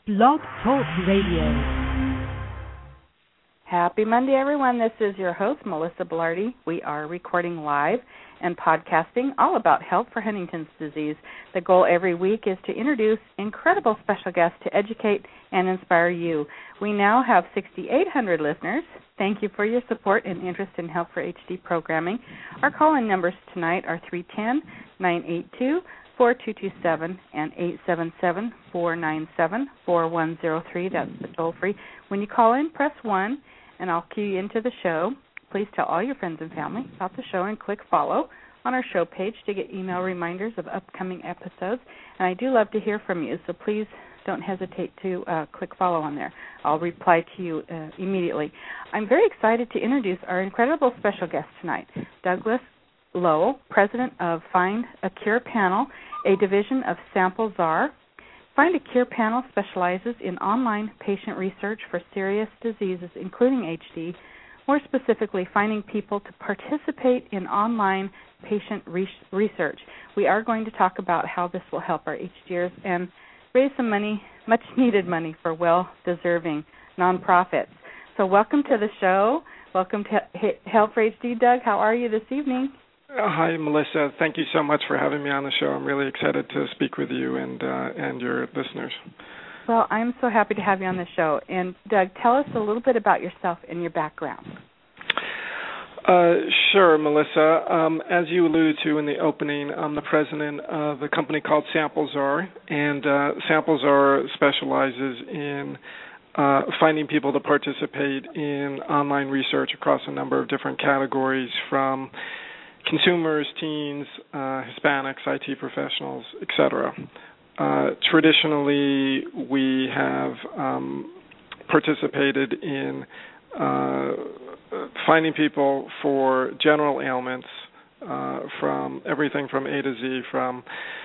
Blog Talk Radio. Happy Monday, everyone. This is your host, Melissa Belardi. We are recording live and podcasting all about help for Huntington's disease. The goal every week is to introduce incredible special guests to educate and inspire you. We now have 6,800 listeners. Thank you for your support and interest in Help for HD programming. Our call-in numbers tonight are 310-982-4227 and 877-497-4103. That's the toll-free. When you call in, press 1, and I'll cue you into the show. Please tell all your friends and family about the show and click follow on our show page to get email reminders of upcoming episodes. And I do love to hear from you, so please don't hesitate to click follow on there. I'll reply to you immediately. I'm very excited to introduce our incredible special guest tonight, Douglas Lowell, president of Find a Cure Panel, a division of Sample Czar. Find a Cure Panel specializes in online patient research for serious diseases, including HD, more specifically finding people to participate in online patient research. We are going to talk about how this will help our HDers and raise some money, much-needed money, for well-deserving nonprofits. So welcome to the show. Welcome to Help for HD. Doug, how are you this evening? Hi, Melissa. Thank you so much for having me on the show. I'm really excited to speak with you and your listeners. Well, I'm so happy to have you on the show. And, Doug, tell us a little bit about yourself and your background. Sure, Melissa. As you alluded to in the opening, I'm the president of a company called Sample Czar, and Sample Czar specializes in finding people to participate in online research across a number of different categories, from consumers, teens, Hispanics, IT professionals, etc. Traditionally, we have participated in finding people for general ailments, from everything from A to Z, from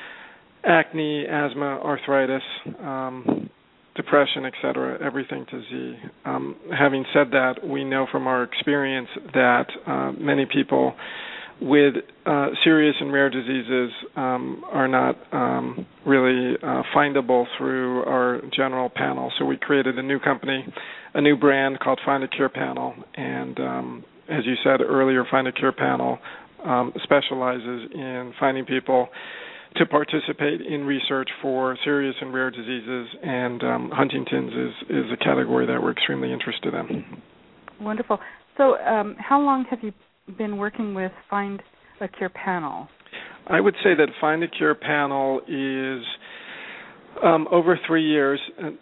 acne, asthma, arthritis, depression, etc., everything to Z. Having said that, we know from our experience that many people with serious and rare diseases are not really findable through our general panel. So we created a new company, a new brand called Find a Cure Panel. And as you said earlier, Find a Cure Panel specializes in finding people to participate in research for serious and rare diseases, and Huntington's is a category that we're extremely interested in. Wonderful. So how long have you been working with Find a Cure Panel? I would say that Find a Cure Panel is over 3 years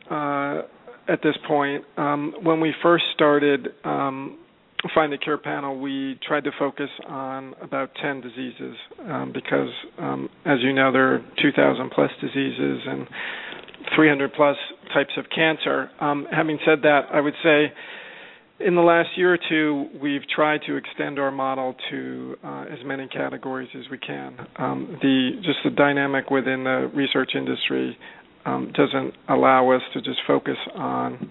at this point. When we first started Find a Cure Panel, we tried to focus on about 10 diseases because, as you know, there are 2,000-plus diseases and 300-plus types of cancer. Having said that, I would say in the last year or two, we've tried to extend our model to as many categories as we can. The dynamic within the research industry doesn't allow us to just focus on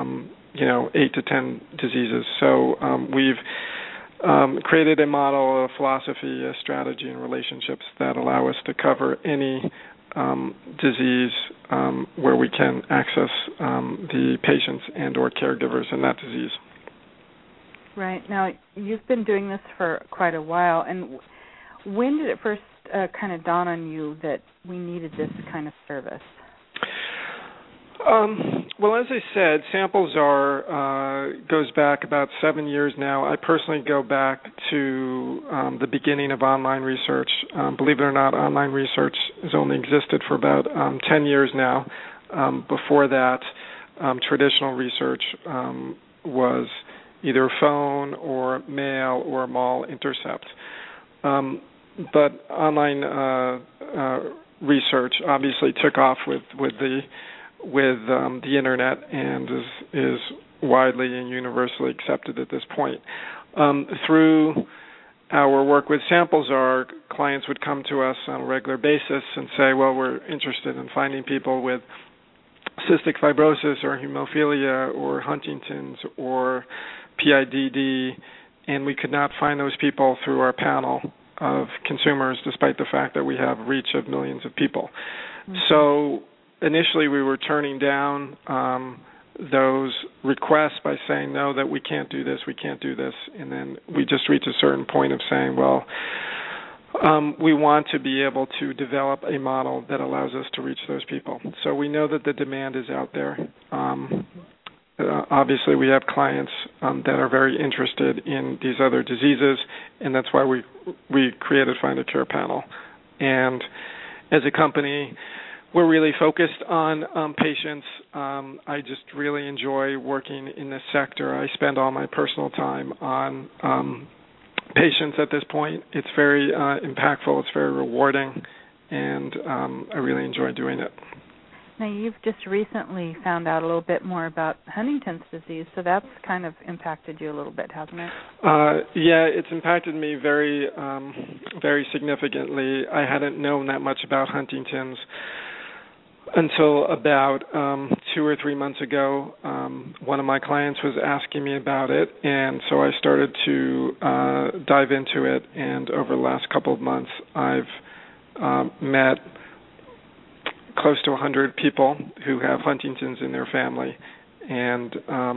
8 to 10 diseases. So we've created a model, a philosophy, a strategy, and relationships that allow us to cover any disease where we can access the patients and or caregivers in that disease. Right. Now, you've been doing this for quite a while, and when did it first kind of dawn on you that we needed this kind of service? Well, as I said, Sample Czar goes back about 7 years now. I personally go back to the beginning of online research. Believe it or not, online research has only existed for about 10 years now. Before that, traditional research was either phone or mail or mall intercept. But online research obviously took off with the internet and is widely and universally accepted at this point. Through our work with Sample Czar, clients would come to us on a regular basis and say, well, we're interested in finding people with cystic fibrosis or hemophilia or Huntington's or PIDD, and we could not find those people through our panel of consumers, despite the fact that we have reach of millions of people. Mm-hmm. So initially we were turning down those requests by saying, no, that we can't do this, and then we just reached a certain point of saying, well, we want to be able to develop a model that allows us to reach those people. So we know that the demand is out there. Obviously, we have clients that are very interested in these other diseases, and that's why we created Find a Cure Panel. And as a company, we're really focused on patients. I just really enjoy working in this sector. I spend all my personal time on patients at this point. It's very impactful. It's very rewarding, and I really enjoy doing it. Now, you've just recently found out a little bit more about Huntington's disease, so that's kind of impacted you a little bit, hasn't it? Yeah, it's impacted me very, very significantly. I hadn't known that much about Huntington's until about 2 or 3 months ago. One of my clients was asking me about it, and so I started to dive into it, and over the last couple of months, I've met close to 100 people who have Huntington's in their family, and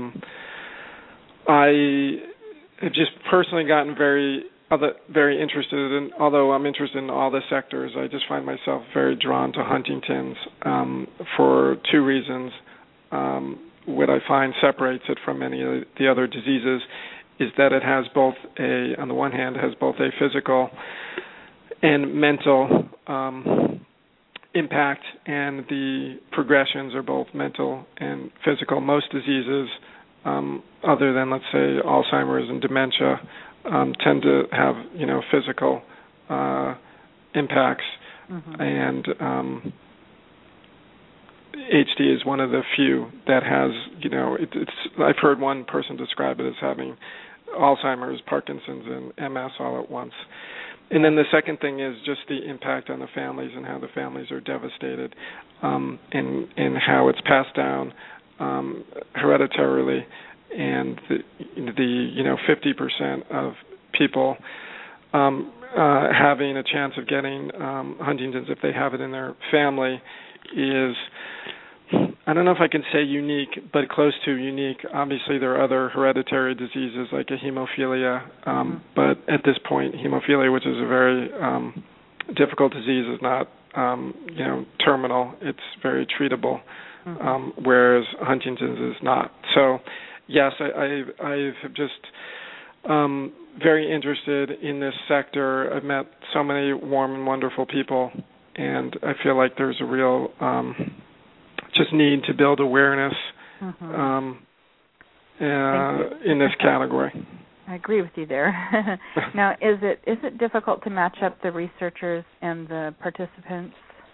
I have just personally gotten very interested in, although I'm interested in all the sectors, I just find myself very drawn to Huntington's for 2 reasons. What I find separates it from many of the other diseases is that it has both on the one hand, has both a physical and mental impact, and the progressions are both mental and physical. Most diseases, other than, let's say, Alzheimer's and dementia, tend to have, physical impacts, and HD is one of the few that has, I've heard one person describe it as having Alzheimer's, Parkinson's, and MS all at once. And then the second thing is just the impact on the families and how the families are devastated, and how it's passed down hereditarily, and the 50% of people having a chance of getting Huntington's if they have it in their family is, I don't know if I can say unique, but close to unique. Obviously, there are other hereditary diseases like a hemophilia, but at this point, hemophilia, which is a very difficult disease, is not, terminal. It's very treatable, whereas Huntington's is not. So, yes, I've just very interested in this sector. I've met so many warm and wonderful people, and I feel like there's a real just need to build awareness in this category. I agree with you there. Now, is it difficult to match up the researchers and the participants?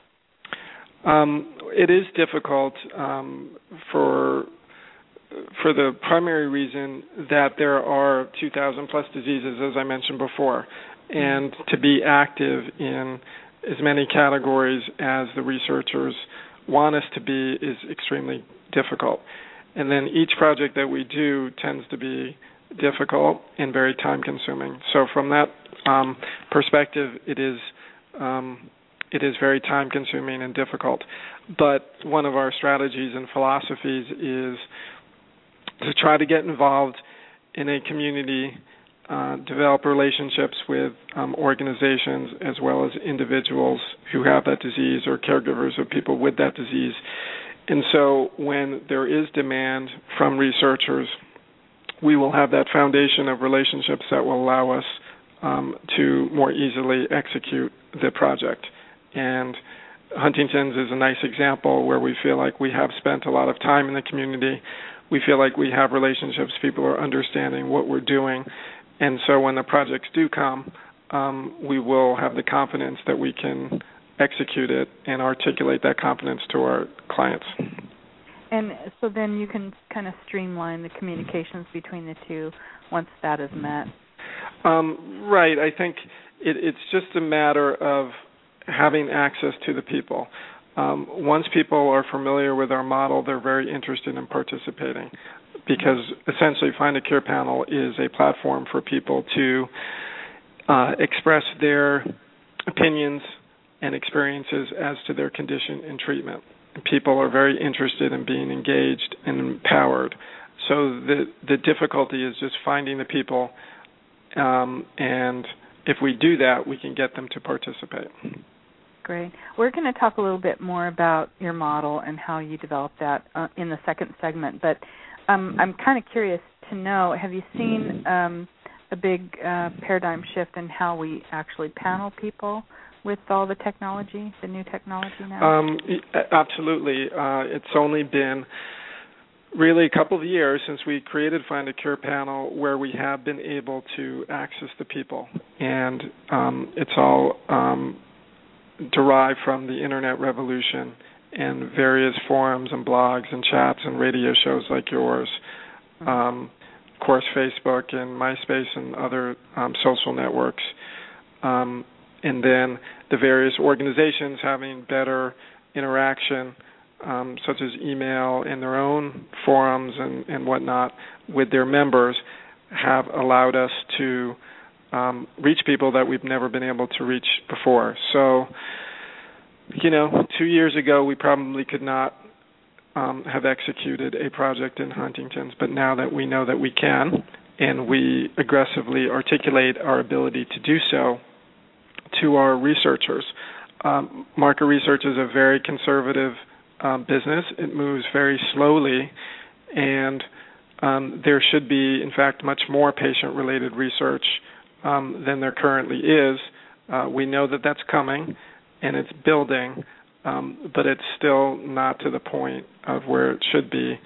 It is difficult for the primary reason that there are 2,000 plus diseases, as I mentioned before, and to be active in as many categories as the researchers want us to be is extremely difficult. And then each project that we do tends to be difficult and very time-consuming. So from that perspective, it is very time-consuming and difficult. But one of our strategies and philosophies is to try to get involved in a community, develop relationships with organizations as well as individuals who have that disease or caregivers of people with that disease. And so when there is demand from researchers, we will have that foundation of relationships that will allow us to more easily execute the project. And Huntington's is a nice example where we feel like we have spent a lot of time in the community. We feel like we have relationships, people are understanding what we're doing. And so when the projects do come, we will have the confidence that we can execute it and articulate that confidence to our clients. And so then you can kind of streamline the communications between the two once that is met. Right. I think it's just a matter of having access to the people. Once people are familiar with our model, they're very interested in participating, because essentially Find a Cure Panel is a platform for people to express their opinions and experiences as to their condition and treatment. people are very interested in being engaged and empowered. So the difficulty is just finding the people, and if we do that, we can get them to participate. Great. We're going to talk a little bit more about your model and how you developed that in the second segment, but I'm kind of curious to know, have you seen a big paradigm shift in how we actually panel people with all the technology, the new technology now? Absolutely. It's only been really a couple of years since we created Find a Cure panel where we have been able to access the people. And it's all derived from the Internet revolution and various forums and blogs and chats and radio shows like yours. Of course, Facebook and MySpace and other social networks. And then the various organizations having better interaction, such as email and their own forums and whatnot with their members, have allowed us to reach people that we've never been able to reach before. So, 2 years ago we probably could not have executed a project in Huntington's, but now that we know that we can, and we aggressively articulate our ability to do so to our researchers. Market research is a very conservative business. It moves very slowly, and there should be, in fact, much more patient-related research than there currently is. We know that that's coming, and it's building, but it's still not to the point of where it should be.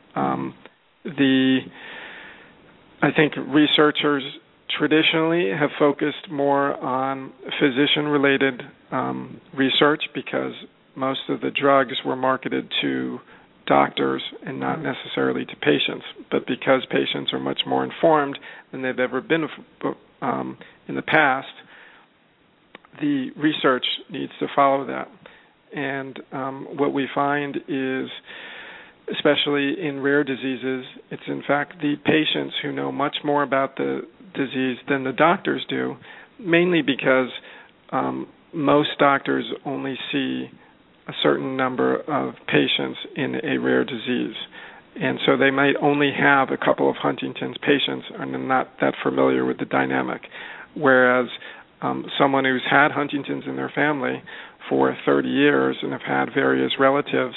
I think researchers traditionally have focused more on physician-related research because most of the drugs were marketed to doctors and not necessarily to patients. But because patients are much more informed than they've ever been in the past, the research needs to follow that. And what we find is, especially in rare diseases, it's in fact the patients who know much more about the disease than the doctors do, mainly because most doctors only see a certain number of patients in a rare disease. And so they might only have a couple of Huntington's patients and are not that familiar with the dynamic. Whereas someone who's had Huntington's in their family for 30 years and have had various relatives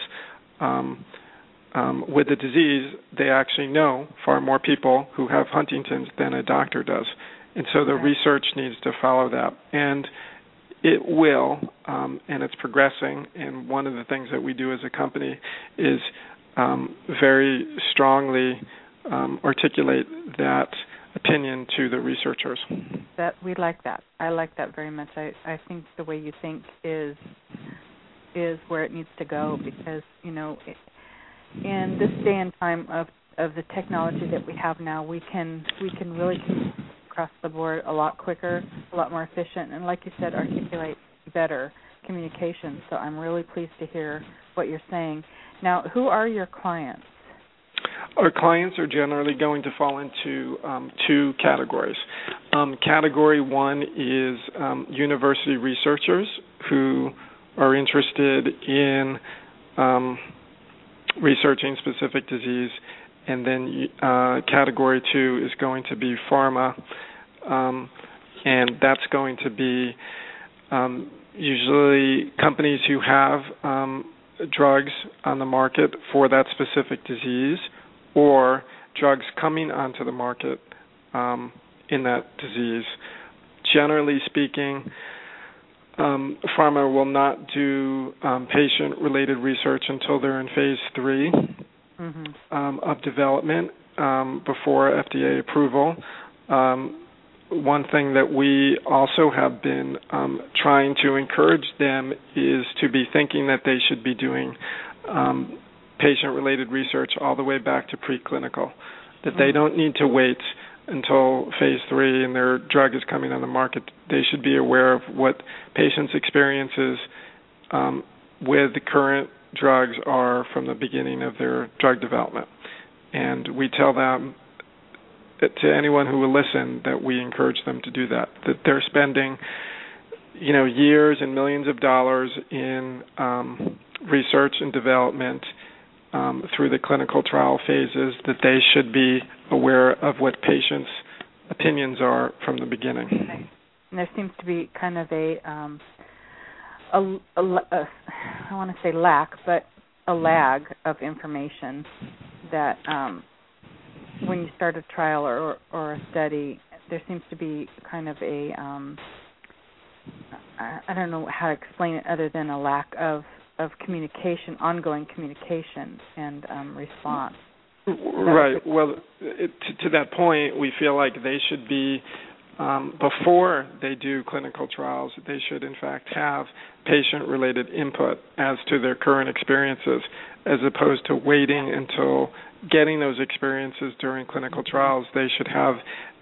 with the disease, they actually know far more people who have Huntington's than a doctor does. And so the research needs to follow that. And it will, and it's progressing. And one of the things that we do as a company is very strongly articulate that opinion to the researchers. That we like that. I like that very much. I think the way you think is where it needs to go, because in this day and time of the technology that we have now, we can really across the board a lot quicker, a lot more efficient, and like you said, articulate better communication. So I'm really pleased to hear what you're saying. Now, who are your clients? Our clients are generally going to fall into two categories. Category one is university researchers who are interested in researching specific disease, and then category two is going to be pharma, and that's going to be usually companies who have drugs on the market for that specific disease, or drugs coming onto the market in that disease. Generally speaking, pharma will not do patient-related research until they're in phase 3 of development before FDA approval. One thing that we also have been trying to encourage them is to be thinking that they should be doing patient-related research all the way back to preclinical, that they don't need to wait until phase 3 and their drug is coming on the market. They should be aware of what patients' experiences with the current drugs are from the beginning of their drug development. And we tell them, to anyone who will listen, that we encourage them to do that they're spending years and millions of dollars in research and development through the clinical trial phases, that they should be aware of what patients' opinions are from the beginning. Okay. And there seems to be kind of I want to say lack, but a lag of information that when you start a trial or a study, there seems to be kind of I don't know how to explain it other than a lack of communication, ongoing communication and response. Right. Well, to that point, we feel like they should be, before they do clinical trials, they should in fact have patient-related input as to their current experiences, as opposed to waiting until getting those experiences during clinical trials. They should have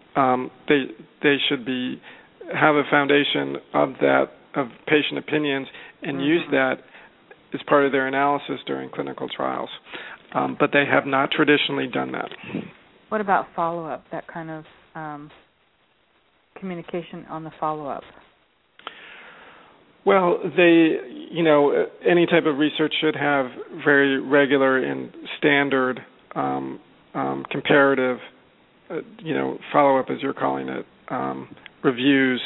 have a foundation of patient opinions and use that as part of their analysis during clinical trials. But they have not traditionally done that. What about follow-up, that kind of communication on the follow-up? Well, any type of research should have very regular and standard comparative, follow-up, as you're calling it, reviews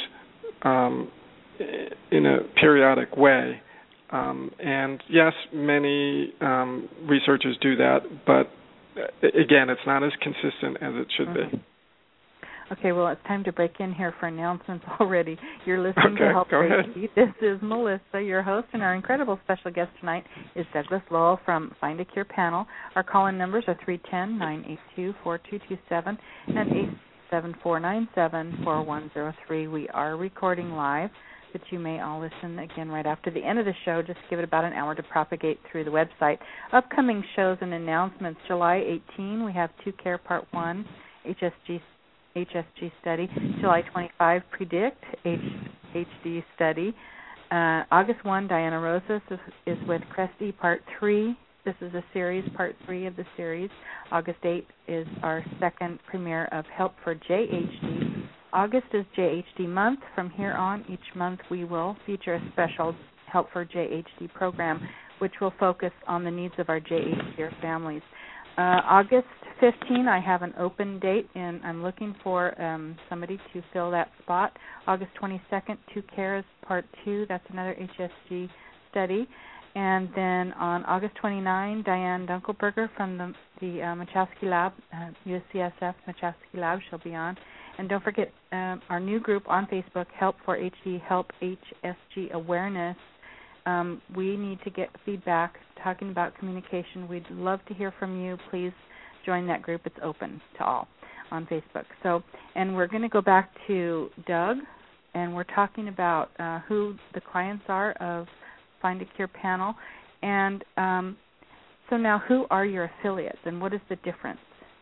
in a periodic way. And yes, many researchers do that, but again, it's not as consistent as it should be. Okay, well, it's time to break in here for announcements already. You're listening to Help HD. This is Melissa, your host, and our incredible special guest tonight is Douglas Lowell from Find a Cure panel. Our call-in numbers are 310-982-4227 and 874-974-4103. We are recording live, but you may all listen again right after the end of the show. Just give it about an hour to propagate through the website. Upcoming shows and announcements. July 18, we have 2Care Part 1, HSG study. July 25, Predict, HD study. August 1, Diana Rosas is with Cresty Part 3. This is a series, Part 3 of the series. August 8 is our second premiere of Help for JHD. August is JHD month. From here on, each month we will feature a special Help for JHD program, which will focus on the needs of our JHD families. August 15, I have an open date, and I'm looking for somebody to fill that spot. August 22nd, 2Cares Part 2. That's another HSG study. And then on August 29, Diane Dunkelberger from the Machowski Lab, UCSF Machowski Lab, she'll be on. And don't forget our new group on Facebook, Help for HD, Help HSG Awareness. We need to get feedback talking about communication. We'd love to hear from you. Please join that group. It's open to all on Facebook. And we're going to go back to Doug, and we're talking about who the clients are of Find a Cure panel. And so now, who are your affiliates, and what is the difference?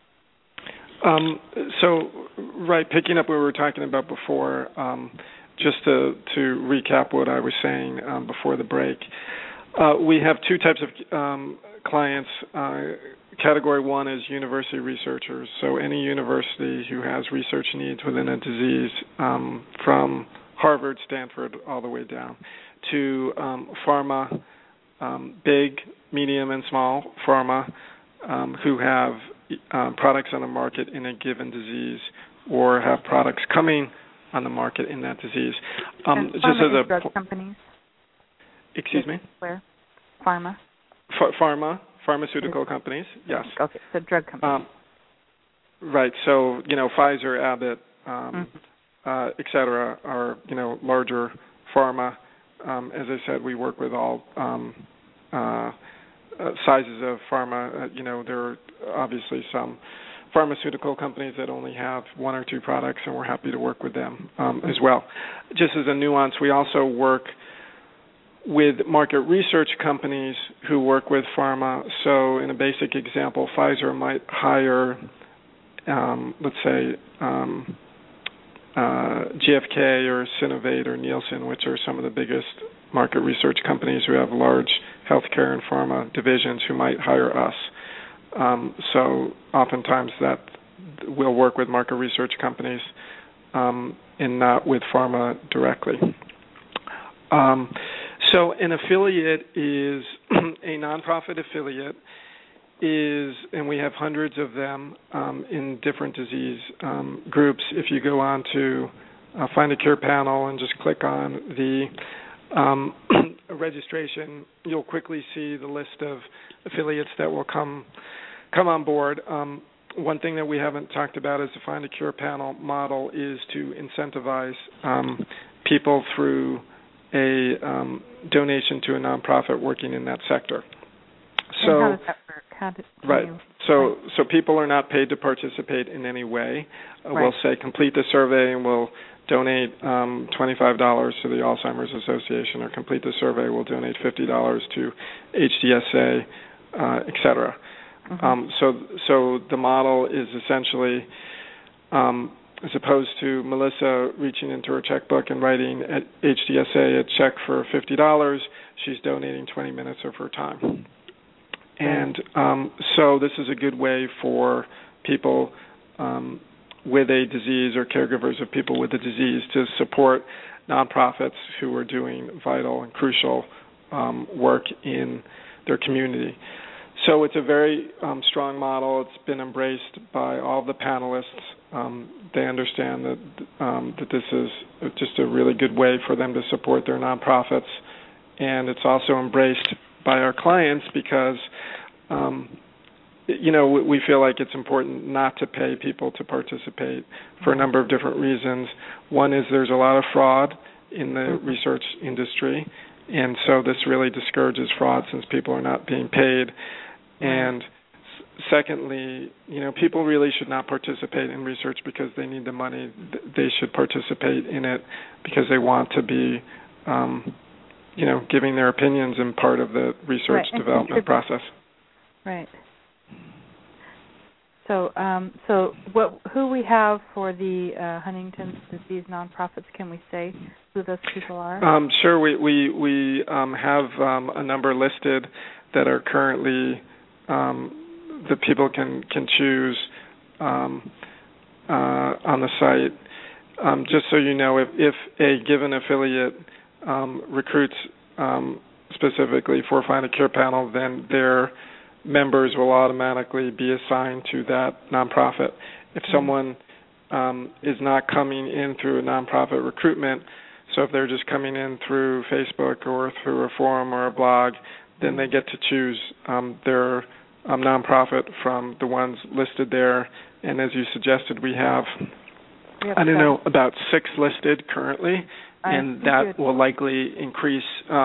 Picking up what we were talking about before, just to recap what I was saying before the break, we have two types of clients. Category 1 is university researchers, so any university who has research needs within a disease, from Harvard, Stanford, all the way down, to pharma, big, medium, and small pharma, who have products on the market in a given disease or have products coming on the market in that disease. And just as a drug companies. Excuse me? Where? Pharma. Pharmaceutical companies. Yes. Okay. So drug companies. Right. So Pfizer, Abbott, et cetera, are larger pharma. As I said, we work with all sizes of pharma. There are obviously some pharmaceutical companies that only have one or two products, and we're happy to work with them as well. Just as a nuance, we also work with market research companies who work with pharma. So in a basic example, Pfizer might hire, let's say, GFK or Sinovate or Nielsen, which are some of the biggest market research companies who have large healthcare and pharma divisions, who might hire us. So oftentimes that we'll work with market research companies and not with pharma directly. So an affiliate is a nonprofit affiliate and we have hundreds of them in different disease groups. If you go on to Find a Cure panel and just click on the registration, you'll quickly see the list of affiliates that will come on board. One thing that we haven't talked about as the Find a Cure panel model is to incentivize people through a donation to a nonprofit working in that sector. So, and how does that work? Right. So people are not paid to participate in any way. We'll say complete the survey and we'll donate $25 to the Alzheimer's Association, or complete the survey, we'll donate $50 to HDSA, et cetera. So the model is essentially, as opposed to Melissa reaching into her checkbook and writing at HDSA a check for $50, she's donating 20 minutes of her time. And so this is a good way for people with a disease or caregivers of people with a disease to support nonprofits who are doing vital and crucial work in their community. So it's a very strong model. It's been embraced by all the panelists. They understand that this is just a really good way for them to support their nonprofits. And it's also embraced by our clients because, we feel like it's important not to pay people to participate for a number of different reasons. One is there's a lot of fraud in the research industry, and so this really discourages fraud since people are not being paid. And secondly, people really should not participate in research because they need the money. They should participate in it because they want to be, giving their opinions and part of the research development process. Right. So, who we have for the Huntington's disease nonprofits? Can we say who those people are? Sure. We have a number listed that are currently that people can choose on the site. Just so you know, if a given affiliate recruits specifically for Find a Cure panel, then their members will automatically be assigned to that nonprofit. If someone is not coming in through a nonprofit recruitment, so if they're just coming in through Facebook or through a forum or a blog, then they get to choose their nonprofit from the ones listed there. And as you suggested, we have about 6 listed currently, and that will likely increase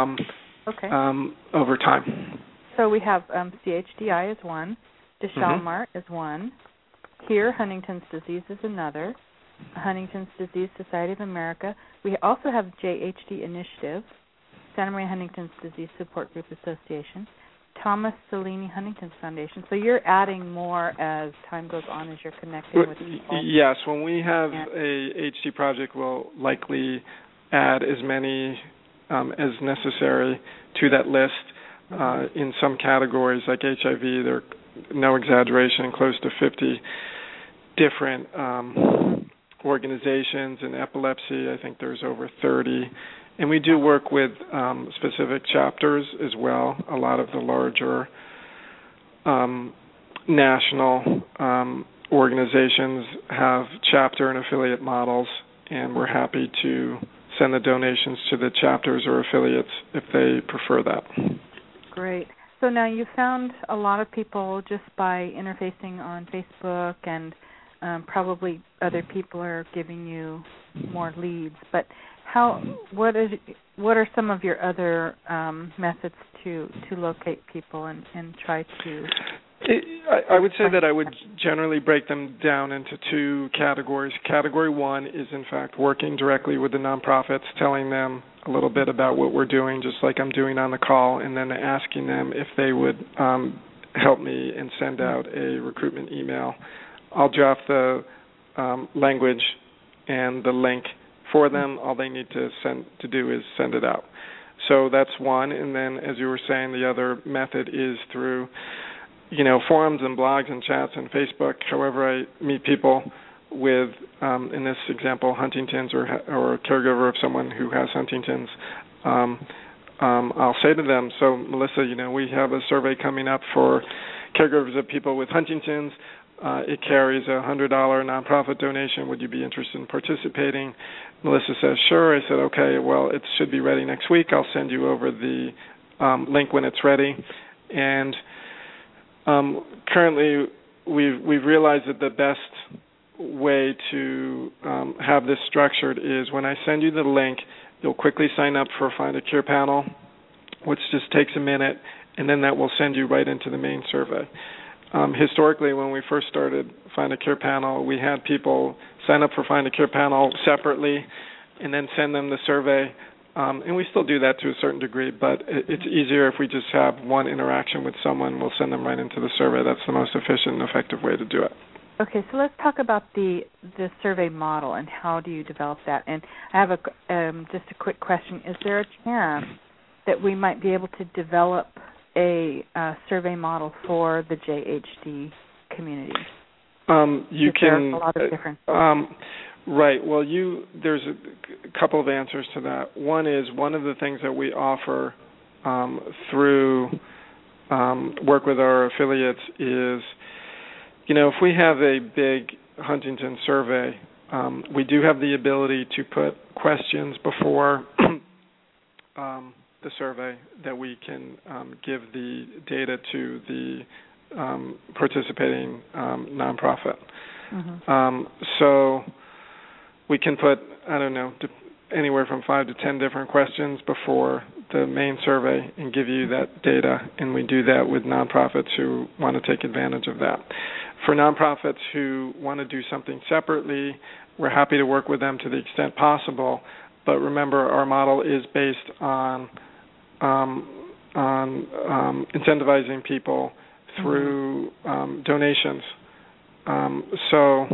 over time. So we have CHDI is one, Deschalmart is one, Cure Huntington's Disease is another, Huntington's Disease Society of America. We also have JHD Initiative, Santa Maria Huntington's Disease Support Group Association, Thomas Cellini Huntington's Foundation. So you're adding more as time goes on as you're connecting with people. Yes, when we have a HD project, we'll likely add as many as necessary to that list. In some categories like HIV, there are, no exaggeration, close to 50 different organizations. In epilepsy, I think there's over 30. And we do work with specific chapters as well. A lot of the larger national organizations have chapter and affiliate models, and we're happy to send the donations to the chapters or affiliates if they prefer that. Great. So now you found a lot of people just by interfacing on Facebook, and probably other people are giving you more leads. But what are some of your other methods to locate people and try to? I would say that I would generally break them down into 2 categories. Category 1 is, in fact, working directly with the nonprofits, telling them a little bit about what we're doing, just like I'm doing on the call, and then asking them if they would help me and send out a recruitment email. I'll draft the language and the link for them. All they need to do is send it out. So that's one. And then, as you were saying, the other method is through forums and blogs and chats and Facebook. However, I meet people with, in this example, Huntington's or a caregiver of someone who has Huntington's. I'll say to them, so Melissa, we have a survey coming up for caregivers of people with Huntington's. It carries a $100 nonprofit donation. Would you be interested in participating? Melissa says, sure. I said, okay, well, it should be ready next week. I'll send you over the link when it's ready. And currently, we've realized that the best way to have this structured is when I send you the link, you'll quickly sign up for Find a Cure panel, which just takes a minute, and then that will send you right into the main survey. Historically, when we first started Find a Cure panel, we had people sign up for Find a Cure panel separately and then send them the survey. And we still do that to a certain degree, but it's easier if we just have one interaction with someone. We'll send them right into the survey. That's the most efficient and effective way to do it. Okay, so let's talk about the survey model and how do you develop that. And I have just a quick question. Is there a chance that we might be able to develop a survey model for the JHD community? You can. A lot of different. Right. Well, there's a couple of answers to that. One is one of the things that we offer through work with our affiliates is, if we have a big Huntington survey, we do have the ability to put questions before the survey that we can give the data to the participating nonprofit. Mm-hmm. So we can put, anywhere from 5 to 10 different questions before the main survey and give you that data, and we do that with nonprofits who want to take advantage of that. For nonprofits who want to do something separately, we're happy to work with them to the extent possible, but remember our model is based on incentivizing people through donations. So,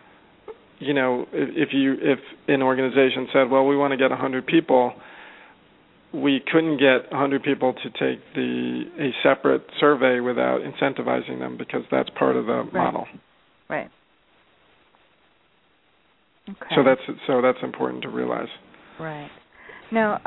if an organization said, well, we want to get 100 people, we couldn't get 100 people to take a separate survey without incentivizing them, because that's part of the model. Right. Okay. So that's important to realize. Right. Now,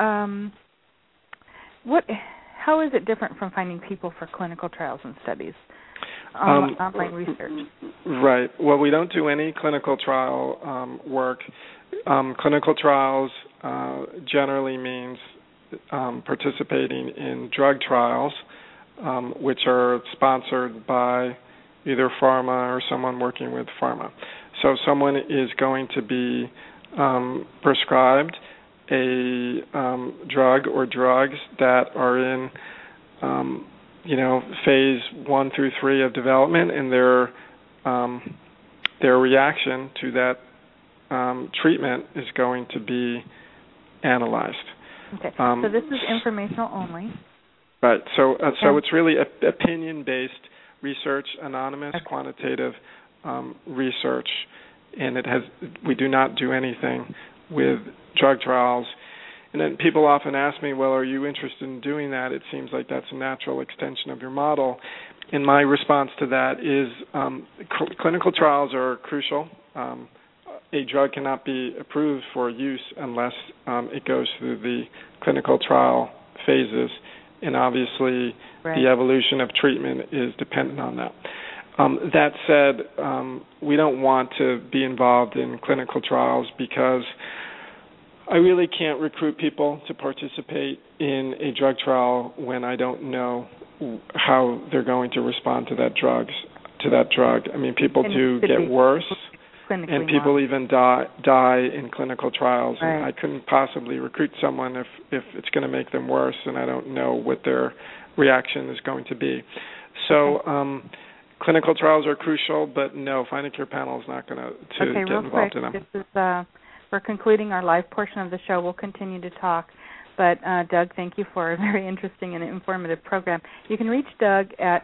how is it different from finding people for clinical trials and studies? Online research. Right. Well, we don't do any clinical trial work. Clinical trials generally means participating in drug trials, which are sponsored by either pharma or someone working with pharma. So someone is going to be prescribed a drug or drugs that are in phase 1 through 3 of development, and their reaction to that treatment is going to be analyzed. Okay. So this is informational only. Right. So it's really opinion-based research, anonymous, quantitative research, and we do not do anything with drug trials. And then people often ask me, well, are you interested in doing that? It seems like that's a natural extension of your model. And my response to that is clinical trials are crucial. A drug cannot be approved for use unless it goes through the clinical trial phases. And obviously, the evolution of treatment is dependent on that. That said, we don't want to be involved in clinical trials because I really can't recruit people to participate in a drug trial when I don't know how they're going to respond to that drug. I mean, people do get worse, and people even die in clinical trials. Right. And I couldn't possibly recruit someone if it's going to make them worse, and I don't know what their reaction is going to be. So clinical trials are crucial, but no, Find a Cure panel is not going to get involved in them. This is we're concluding our live portion of the show. We'll continue to talk. But, Doug, thank you for a very interesting and informative program. You can reach Doug at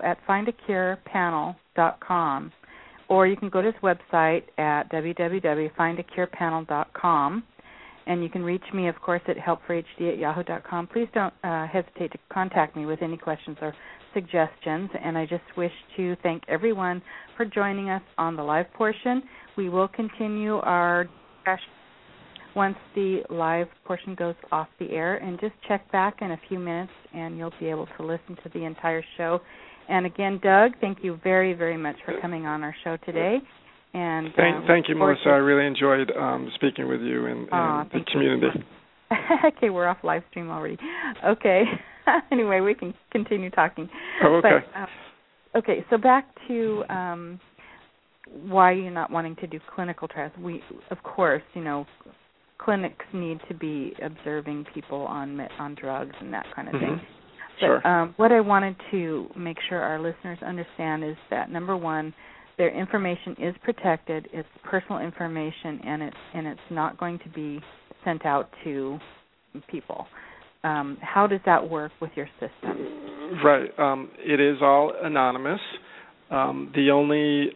info@findacurepanel.com, or you can go to his website at www.findacurepanel.com. And you can reach me, of course, at helpforhd@yahoo.com. Please don't hesitate to contact me with any questions or suggestions. And I just wish to thank everyone for joining us on the live portion. We will continue our discussion once the live portion goes off the air, and just check back in a few minutes, and you'll be able to listen to the entire show. And again, Doug, thank you very, very much for coming on our show today. And thank you, Melissa. I really enjoyed speaking with you and the community. Okay, we're off live stream already. Okay. Anyway, we can continue talking. Oh, okay. But, okay, so back to why you're not wanting to do clinical trials. We, of course, clinics need to be observing people on drugs and that kind of thing. But sure. What I wanted to make sure our listeners understand is that, number one, their information is protected. It's personal information, and it's not going to be sent out to people. How does that work with your system? Right. It is all anonymous. The only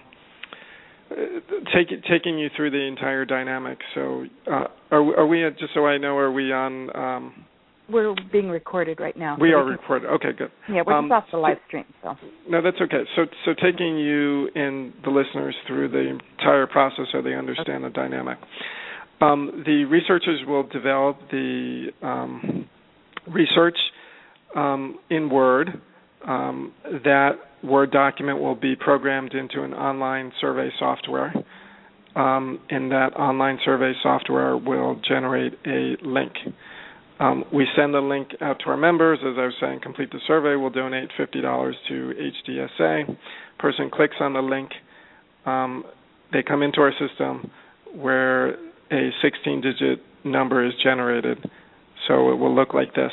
taking you through the entire dynamic. So, are we just so I know? Are we on? We're being recorded right now. We are recorded. Okay, good. Yeah, we're just off the live stream. So. No, that's okay. So taking you and the listeners through the entire process so they understand the dynamic. The researchers will develop the research in Word. That Word document will be programmed into an online survey software, and that online survey software will generate a link. We send the link out to our members. As I was saying, complete the survey. We'll donate $50 to HDSA. Person clicks on the link. They come into our system where a 16-digit number is generated. So it will look like this,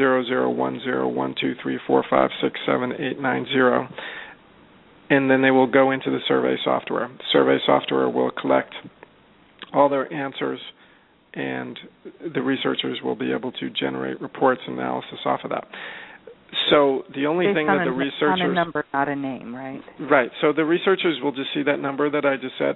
400-1012345678990. And then they will go into the survey software. The survey software will collect all their answers, and the researchers will be able to generate reports and analysis off of that. So the only thing that the researchers... on a number, not a name, right? Right. So the researchers will just see that number that I just said,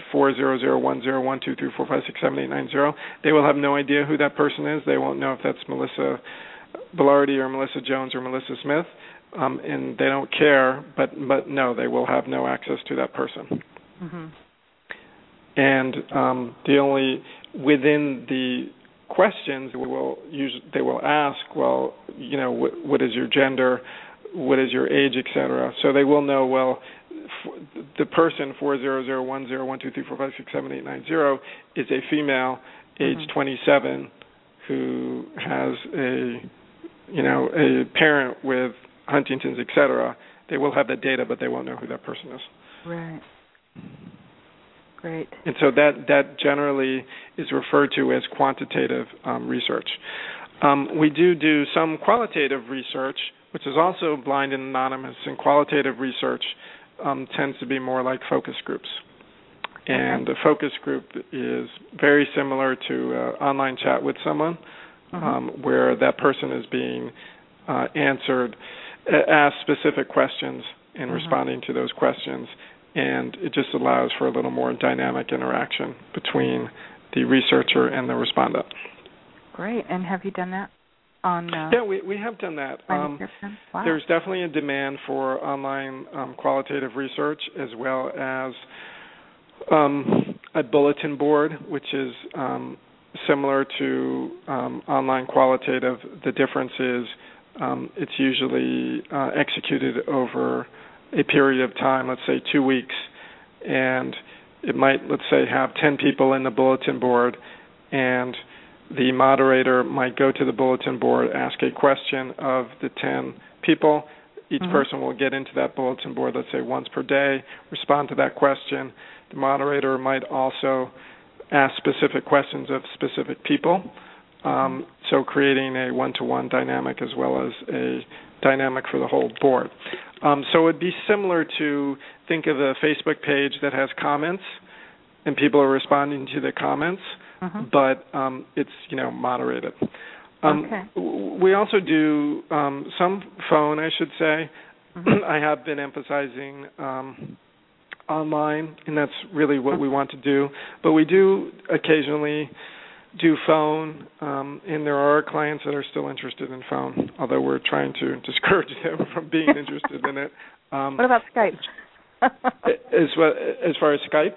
400-1012345678990. They will have no idea who that person is. They won't know if that's Melissa Belardi or Melissa Jones or Melissa Smith, and they don't care, but no, they will have no access to that person. Mm-hmm. And the only... within the questions they will ask, well, what is your gender, what is your age, etc. So they will know, well, the person 400-1012345678990 is a female, age 27, who has a parent with Huntington's, etc. They will have that data, but they won't know who that person is. Right. Great. And so that generally is referred to as quantitative research. We do some qualitative research, which is also blind and anonymous, and qualitative research tends to be more like focus groups. And a focus group is very similar to online chat with someone, where that person is being asked specific questions and responding to those questions. And it just allows for a little more dynamic interaction between the researcher and the respondent. Great. And have you done that on... Yeah, we have done that. Wow. There's definitely a demand for online qualitative research, as well as a bulletin board, which is similar to online qualitative. The difference is it's usually executed over a period of time, let's say 2 weeks, and it might, let's say, have 10 people in the bulletin board, and the moderator might go to the bulletin board, ask a question of the 10 people. Each person will get into that bulletin board, let's say, once per day, respond to that question. The moderator might also ask specific questions of specific people, so creating a one-to-one dynamic as well as a dynamic for the whole board. So it would be similar to, think of a Facebook page that has comments, and people are responding to the comments, but it's moderated. We also do some phone, I should say. I have been emphasizing online, and that's really what we want to do. But we do occasionally do phone, and there are clients that are still interested in phone, although we're trying to discourage them from being interested in it. What about Skype? As far as Skype?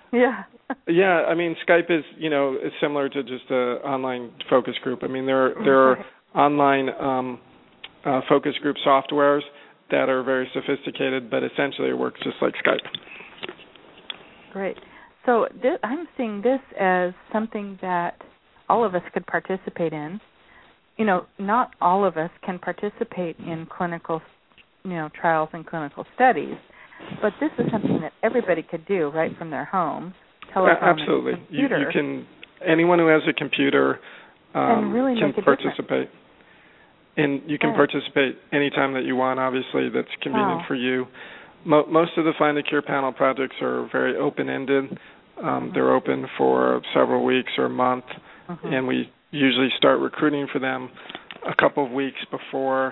Yeah. Yeah, I mean, Skype is, is similar to just an online focus group. I mean, there are online focus group softwares that are very sophisticated, but essentially it works just like Skype. Great. So I'm seeing this as something that all of us could participate in. Not all of us can participate in clinical, trials and clinical studies, but this is something that everybody could do right from their home, telephone, absolutely. And computer. You can. Anyone who has a computer and really can participate. Difference. And you can participate anytime that you want, obviously, that's convenient for you. Most of the Find a Cure panel projects are very open-ended. They're open for several weeks or a month, and we usually start recruiting for them a couple of weeks before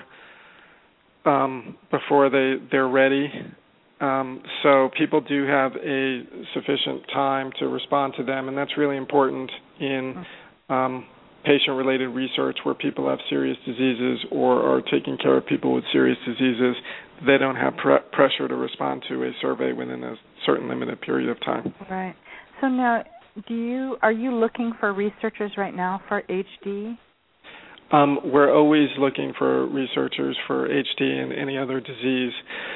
they're ready. So people do have a sufficient time to respond to them, and that's really important in patient-related research where people have serious diseases or are taking care of people with serious diseases. They don't have pressure to respond to a survey within a certain limited period of time. Right. So now, are you looking for researchers right now for HD? We're always looking for researchers for HD and any other disease.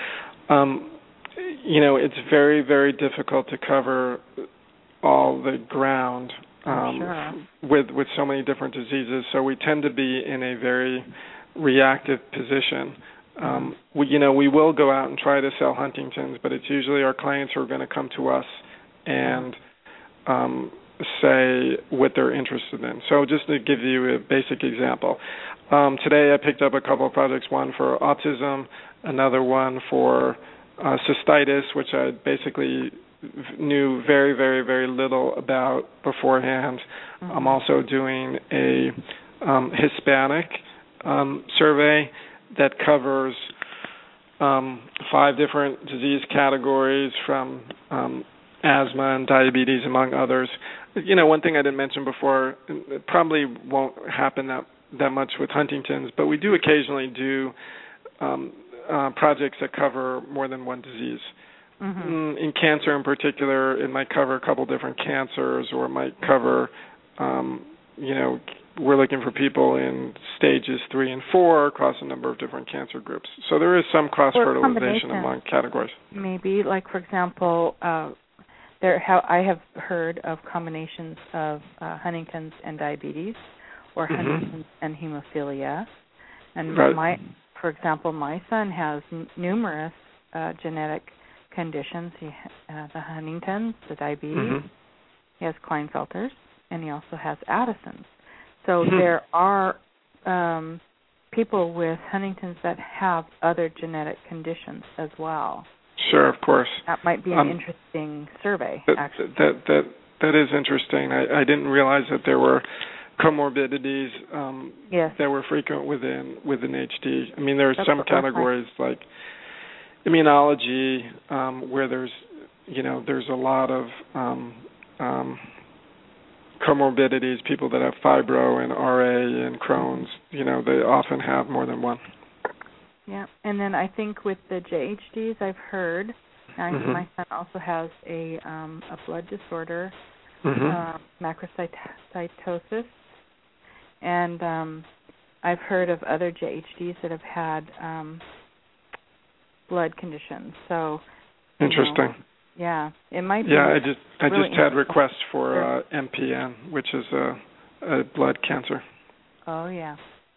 It's very, very difficult to cover all the ground with so many different diseases. So we tend to be in a very reactive position. We will go out and try to sell Huntington's, but it's usually our clients who are going to come to us and say what they're interested in. So just to give you a basic example, today I picked up a couple of projects, one for autism, another one for cystitis, which I basically knew very, very, very little about beforehand. I'm also doing a Hispanic survey that covers 5 different disease categories from asthma and diabetes, among others. One thing I didn't mention before, it probably won't happen that much with Huntington's, but we do occasionally do projects that cover more than one disease. In cancer in particular, it might cover a couple different cancers, or it might cover, we're looking for people in stages 3 and 4 across a number of different cancer groups. So there is some cross-fertilization among categories. Maybe, like, for example, I have heard of combinations of Huntington's and diabetes, or Huntington's and hemophilia. And for example, my son has numerous genetic conditions. He has the Huntington's, the diabetes. He has Klinefelter's, and he also has Addison's. So there are people with Huntington's that have other genetic conditions as well. Sure, of course. That might be an interesting survey, actually. That is interesting. I didn't realize that there were comorbidities that were frequent within HD. I mean, there are some categories like immunology where there's a lot of comorbidities, people that have fibro and RA and Crohn's, they often have more than one. Yeah, and then I think with the JHDs, I've heard, my son also has a blood disorder, macrocytosis, and I've heard of other JHDs that have had blood conditions. So interesting. It might be. Yeah, I just had requests for MPN, which is a blood cancer. Oh yeah.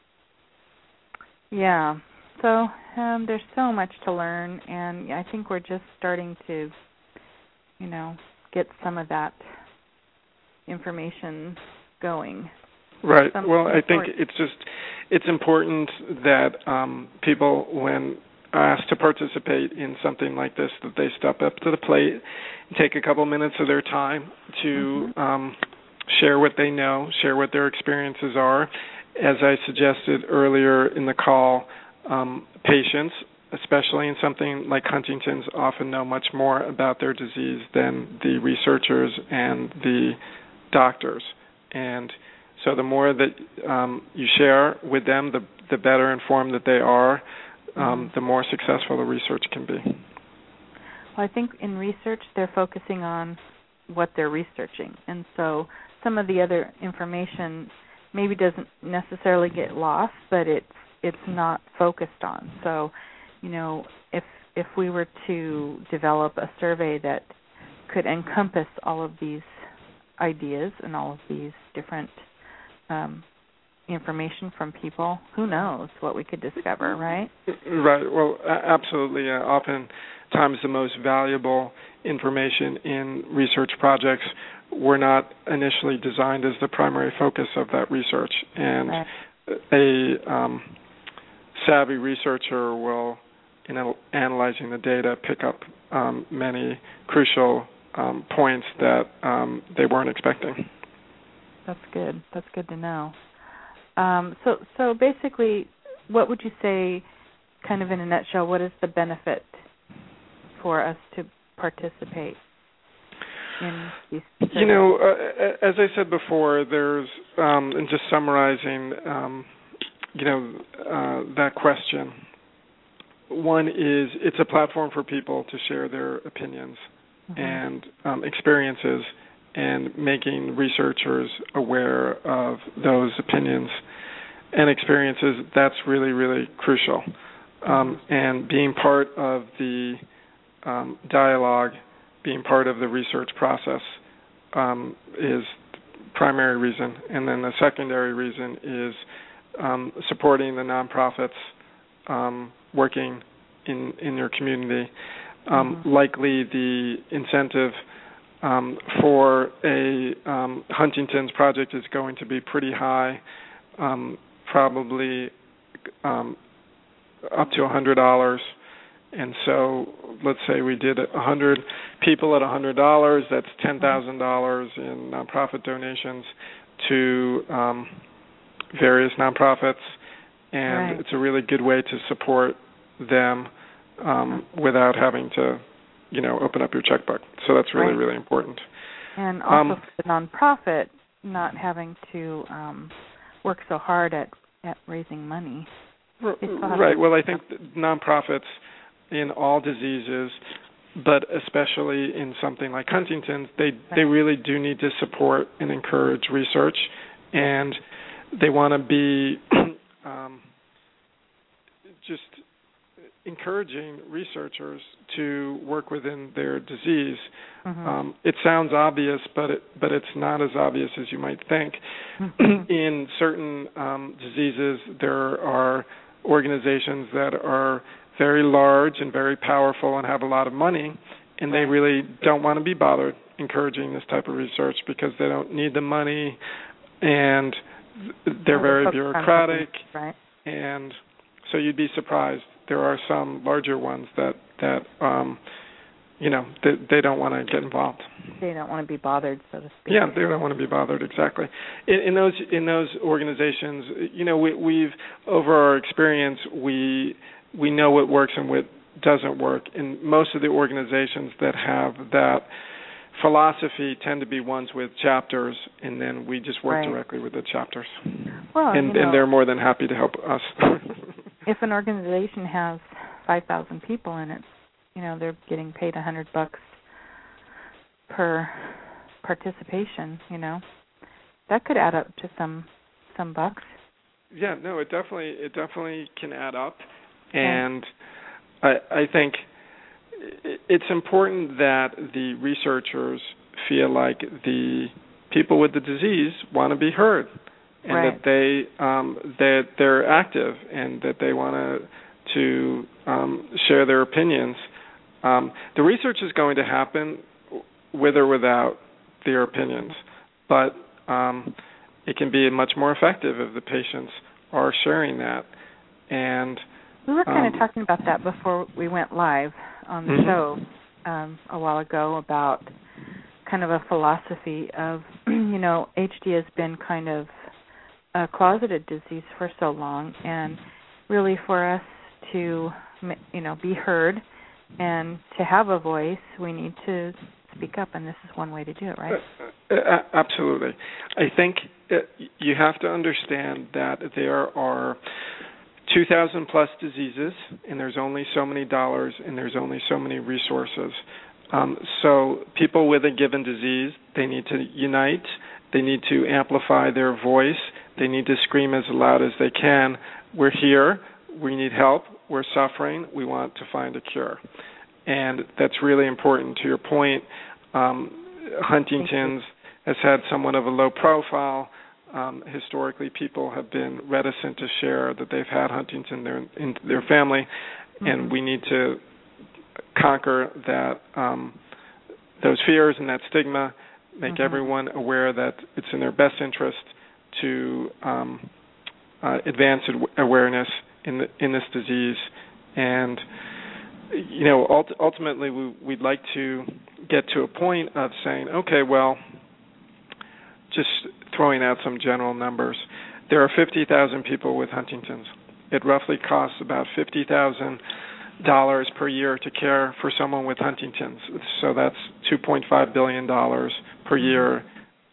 Yeah. So there's so much to learn, and I think we're just starting to, get some of that information going. Right. Well, I think it's important that people, when asked to participate in something like this, that they step up to the plate and take a couple minutes of their time to share what they know, share what their experiences are. As I suggested earlier in the call, patients, especially in something like Huntington's, often know much more about their disease than the researchers and the doctors. And so the more that you share with them, the better informed that they are, the more successful the research can be. Well, I think in research they're focusing on what they're researching. And so some of the other information maybe doesn't necessarily get lost, but it's not focused on. So, if we were to develop a survey that could encompass all of these ideas and all of these different information from people, who knows what we could discover, right? Right. Well, absolutely. Oftentimes the most valuable information in research projects were not initially designed as the primary focus of that research. And a savvy researcher will, in analyzing the data, pick up many crucial points that they weren't expecting. That's good. That's good to know. So basically, what would you say, kind of in a nutshell, what is the benefit for us to participate in these surveys? As I said before, there's, and just summarizing, that question, one is it's a platform for people to share their opinions and experiences, and making researchers aware of those opinions and experiences. That's really, really crucial. And being part of the dialogue, being part of the research process is the primary reason. And then the secondary reason is supporting the nonprofits working in your community. Likely the incentive for a Huntington's project is going to be pretty high, probably up to $100. And so let's say we did 100 people at $100, that's $10,000 in nonprofit donations to various nonprofits, and it's a really good way to support them without having to open up your checkbook. So that's really, really important. And also for the nonprofit, not having to work so hard at raising money. Right. Well, I think nonprofits in all diseases, but especially in something like Huntington's, they really do need to support and encourage research, and they want to be just encouraging researchers to work within their disease. It sounds obvious, but it's not as obvious as you might think. In certain diseases, there are organizations that are very large and very powerful and have a lot of money, and they really don't want to be bothered encouraging this type of research because they don't need the money, and they're very bureaucratic. And so you'd be surprised. There are some larger ones that they don't want to get involved. They don't want to be bothered, so to speak. Yeah, they don't want to be bothered, exactly. In those organizations, we've over our experience, we know what works and what doesn't work. And most of the organizations that have that philosophy tend to be ones with chapters, and then we just work directly with the chapters. Well, and they're more than happy to help us. If an organization has 5,000 people in it, they're getting paid $100 per participation. That could add up to some bucks. Yeah, no, it definitely can add up, and I think it's important that the researchers feel like the people with the disease want to be heard, and that they're active, and that they want to share their opinions. The research is going to happen with or without their opinions, but it can be much more effective if the patients are sharing that. And we were kind of talking about that before we went live on the show a while ago, about kind of a philosophy of, HD has been kind of a closeted disease for so long, and really for us to, be heard and to have a voice, we need to speak up, and this is one way to do it, right? Absolutely. I think you have to understand that there are 2,000 plus diseases, and there's only so many dollars, and there's only so many resources. So people with a given disease, they need to unite. They need to amplify their voice. They need to scream as loud as they can. We're here. We need help. We're suffering. We want to find a cure. And that's really important. To your point, Huntington's has had somewhat of a low profile. Historically, people have been reticent to share that they've had Huntington in their family, and we need to conquer that those fears and that stigma, make everyone aware that it's in their best interest to advance awareness in this disease. And ultimately, we'd like to get to a point of saying, okay, well, just throwing out some general numbers. There are 50,000 people with Huntington's. It roughly costs about $50,000 per year to care for someone with Huntington's. So that's $2.5 billion per year.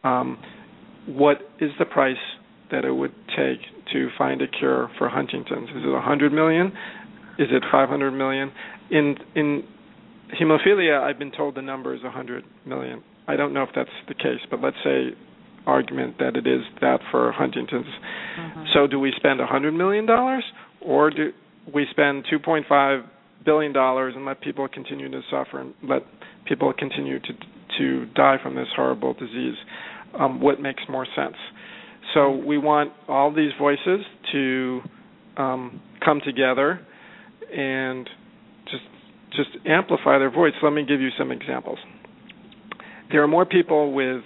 What is the price that it would take to find a cure for Huntington's? Is it $100 million? Is it $500 million? In hemophilia, I've been told the number is $100 million. I don't know if that's the case, but let's say argument that it is that for Huntington's. So do we spend $100 million, or do we spend $2.5 billion and let people continue to suffer and let people continue to die from this horrible disease? What makes more sense? So we want all these voices to come together and just amplify their voice. Let me give you some examples. There are more people with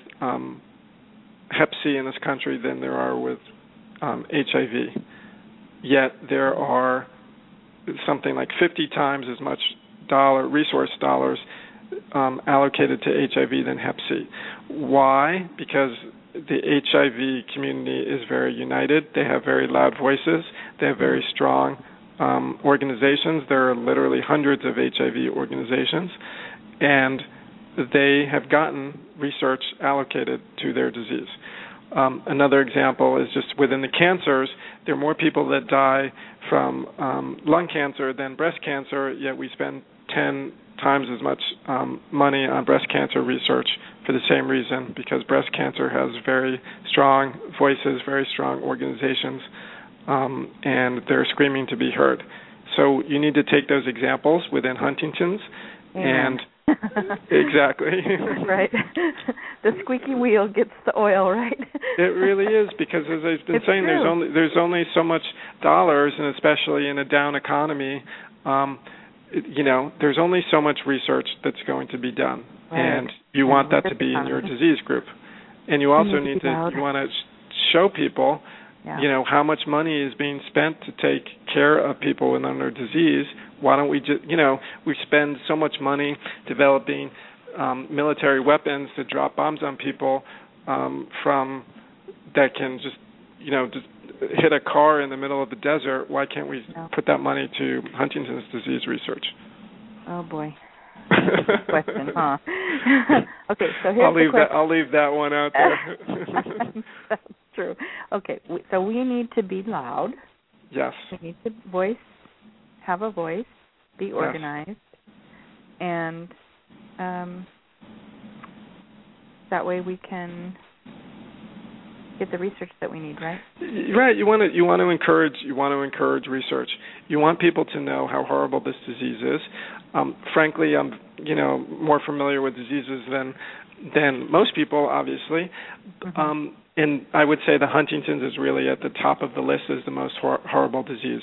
Hep C in this country than there are with HIV. Yet there are something like 50 times as much resource dollars allocated to HIV than Hep C. Why? Because the HIV community is very united. They have very loud voices. They have very strong organizations. There are literally hundreds of HIV organizations, and they have gotten research allocated to their disease. Another example is just within the cancers, there are more people that die from lung cancer than breast cancer, yet we spend 10 times as much money on breast cancer research for the same reason, because breast cancer has very strong voices, very strong organizations, and they're screaming to be heard. So you need to take those examples within Huntington's and exactly. Right. The squeaky wheel gets the oil, right? It really is, because as I've been saying, there's only so much dollars, and especially in a down economy, there's only so much research that's going to be done, and you want that to be in your disease group, and you also you want to show people, how much money is being spent to take care of people with their disease. Why don't we just, we spend so much money developing military weapons to drop bombs on people that can just hit a car in the middle of the desert. Why can't we put that money to Huntington's disease research? Oh, boy. Question, huh? Okay, so here's the question. I'll leave that one out there. That's true. Okay, so we need to be loud. Yes. We need to have a voice, be organized, and that way we can get the research that we need, right? Right. You want to encourage research. You want people to know how horrible this disease is. Frankly, I'm more familiar with diseases than most people, obviously. And I would say the Huntington's is really at the top of the list as the most horrible disease.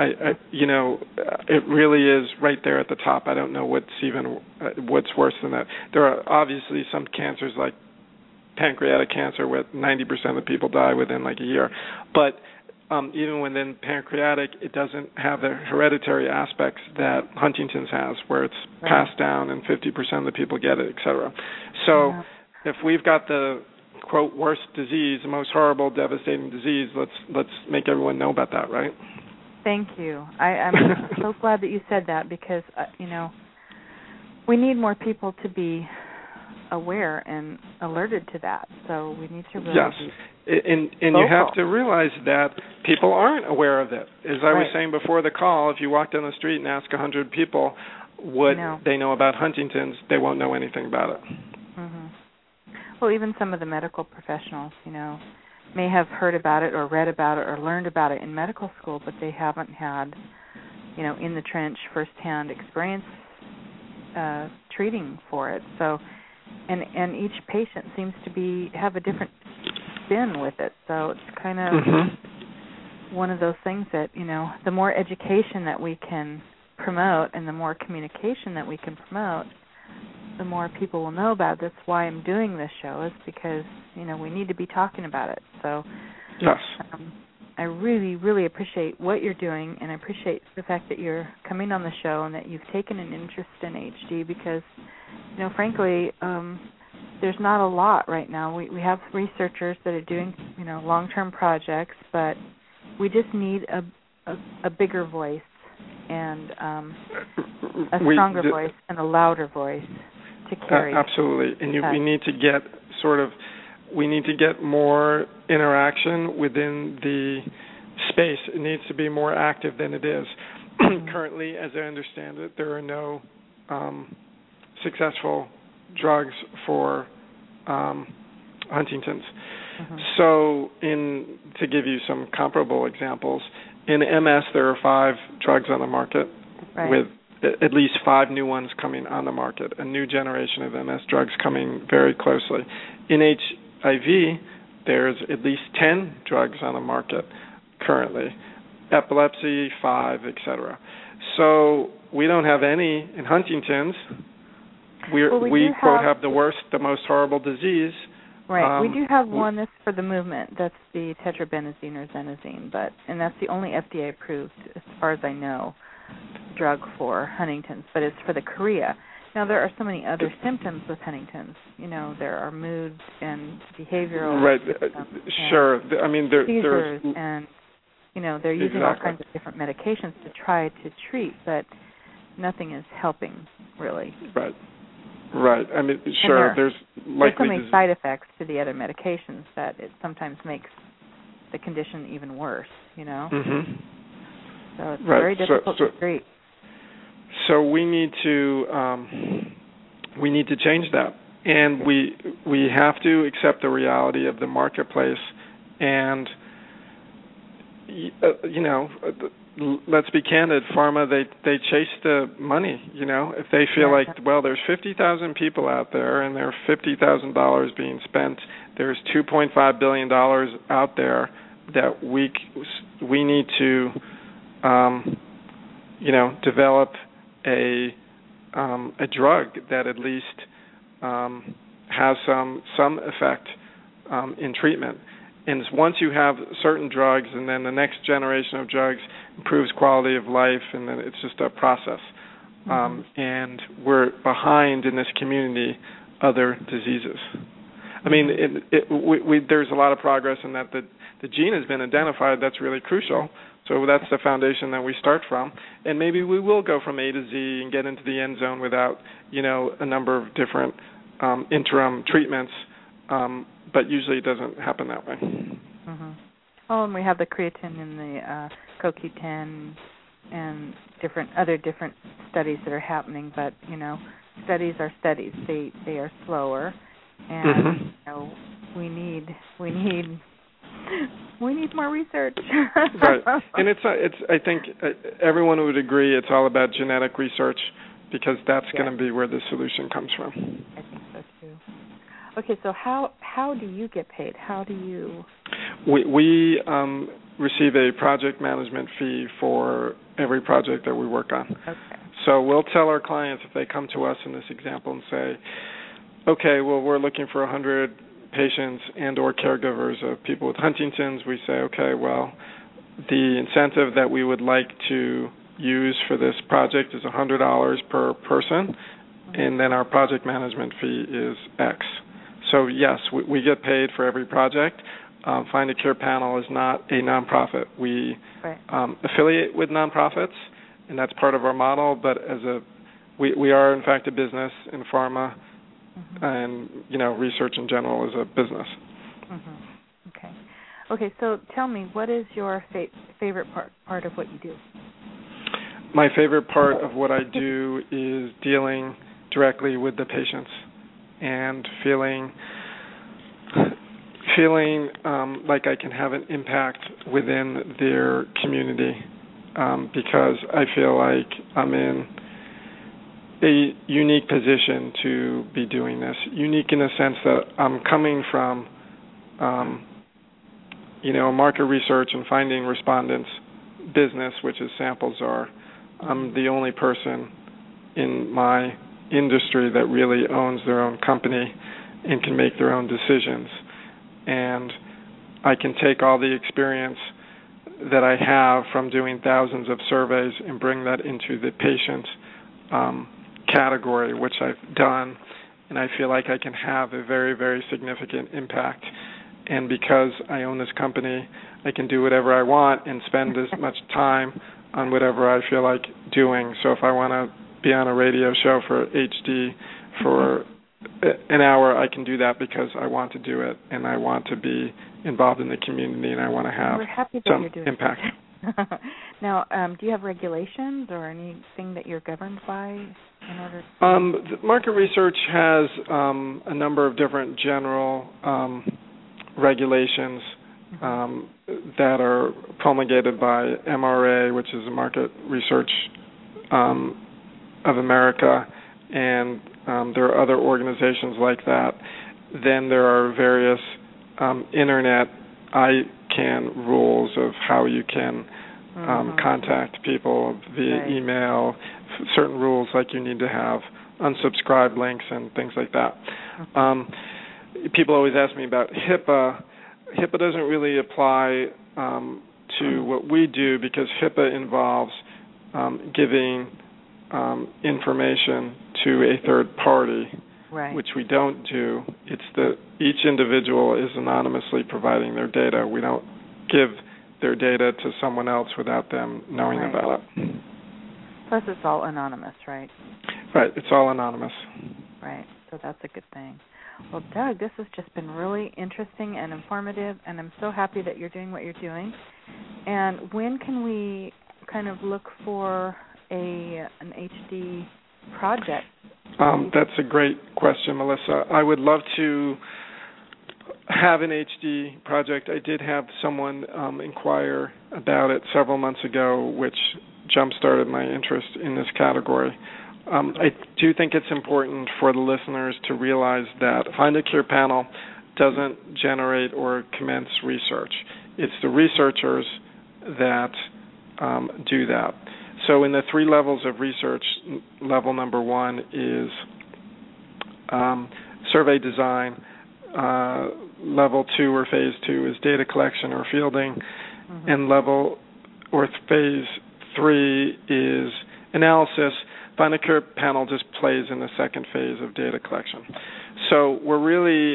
It really is right there at the top. I don't know what's worse than that. There are obviously some cancers like pancreatic cancer where 90% of the people die within like a year. But even within pancreatic, it doesn't have the hereditary aspects that Huntington's has, where it's passed down and 50% of the people get it, et cetera. So if we've got the, quote, worst disease, the most horrible, devastating disease, let's make everyone know about that, right? Thank you. I'm so glad that you said that, because, we need more people to be aware and alerted to that. So we need to really and you have to realize that people aren't aware of it. As I was saying before the call, if you walk down the street and ask 100 people, what they know about Huntington's, they won't know anything about it. Mm-hmm. Well, even some of the medical professionals, may have heard about it or read about it or learned about it in medical school, but they haven't had, in the trench firsthand experience treating for it. So, and each patient seems to have a different spin with it. So it's kind of one of those things that, the more education that we can promote and the more communication that we can promote, the more people will know about it. That's why I'm doing this show, is because, we need to be talking about it. So yes. I really, really appreciate what you're doing, and I appreciate the fact that you're coming on the show and that you've taken an interest in HD because, frankly, there's not a lot right now. We have researchers that are doing, long-term projects, but we just need a bigger voice and a stronger voice and a louder voice to carry. Absolutely. And we need to get we need to get more interaction within the space. It needs to be more active than it is. Currently, as I understand it, there are no successful drugs for Huntington's. So, to give you some comparable examples, in MS there are 5 drugs on the market, with at least 5 new ones coming on the market, a new generation of MS drugs coming very closely. In HIV, there's at least 10 drugs on the market currently. Epilepsy, 5, etc. So we don't have any in Huntington's. We quote, have the worst, the most horrible disease. Right. We do have one that's for the movement. That's the tetrabenazine or xenazine, and that's the only FDA approved, as far as I know, drug for Huntington's, but it's for the chorea. Now, there are so many other symptoms with Huntington's. There are moods and behavioral. Right. Sure. I mean, seizures and, they're using all kinds of different medications to try to treat, but nothing is helping, really. Right. Right. I mean, sure, there's likely so many side effects to the other medications that it sometimes makes the condition even worse, So it's very difficult to treat. So we need to change that, and we have to accept the reality of the marketplace, and let's be candid. Pharma, they chase the money. If they feel like, well, there's 50,000 people out there, and there's $50,000 being spent. There's $2.5 billion out there that we need to develop a drug that at least has some effect in treatment. And once you have certain drugs, and then the next generation of drugs improves quality of life, and then it's just a process. And we're behind in this community other diseases. I mean, there's a lot of progress in that the gene has been identified. That's really crucial. So that's the foundation that we start from. And maybe we will go from A to Z and get into the end zone without, a number of different interim treatments. But usually it doesn't happen that way. Oh, and we have the creatine and the CoQ10 and different studies that are happening. But, studies are studies. They are slower. And, we need more research. Right, and I think everyone would agree it's all about genetic research, because that's going to be where the solution comes from. I think so too. Okay, so how do you get paid? How do you? We receive a project management fee for every project that we work on. Okay. So we'll tell our clients, if they come to us in this example and say, okay, well, we're looking for 100 patients and or caregivers of people with Huntington's, we say, okay, well, the incentive that we would like to use for this project is $100 per person, and then our project management fee is X. So, yes, we get paid for every project. Find a Cure Panel is not a nonprofit. We affiliate with nonprofits, and that's part of our model, but we are, in fact, a business in pharma, and, research in general is a business. Okay, so tell me, what is your favorite part of what you do? my favorite part of what I do is dealing directly with the patients and feeling like I can have an impact within their community, because I feel like I'm in a unique position to be doing this. Unique in the sense that I'm coming from, market research and finding respondents business, which is samples are. I'm the only person in my industry that really owns their own company and can make their own decisions. And I can take all the experience that I have from doing thousands of surveys and bring that into the patient category, which I've done, and I feel like I can have a very, very significant impact. And because I own this company, I can do whatever I want and spend as much time on whatever I feel like doing. So if I want to be on a radio show for HD for an hour, I can do that because I want to do it, and I want to be involved in the community, and I want to have some impact. Now, do you have regulations or anything that you're governed by in order to... market research has a number of different general regulations that are promulgated by MRA, which is the Market Research of America, and there are other organizations like that. Then there are various Internet ICANN rules of how you can contact people via email, certain rules like you need to have unsubscribe links and things like that. People always ask me about HIPAA. HIPAA doesn't really apply to what we do because HIPAA involves giving information to a third party, which we don't do. It's that each individual is anonymously providing their data. We don't give their data to someone else without them knowing about it. Plus it's all anonymous, right? Right, it's all anonymous. Right, so that's a good thing. Well, Doug, this has just been really interesting and informative, and I'm so happy that you're doing what you're doing. And when can we kind of look for an HD project? That's a great question, Melissa. I would love to have an HD project. I did have someone inquire about it several months ago, which jump-started my interest in this category. I do think it's important for the listeners to realize that Find a Cure panel doesn't generate or commence research. It's the researchers that do that. So in the 3 levels of research, level number 1 is survey design. Level 2 or phase 2 is data collection or fielding. And phase 3 is analysis. Find a Cure panel just plays in the second phase of data collection. So we're really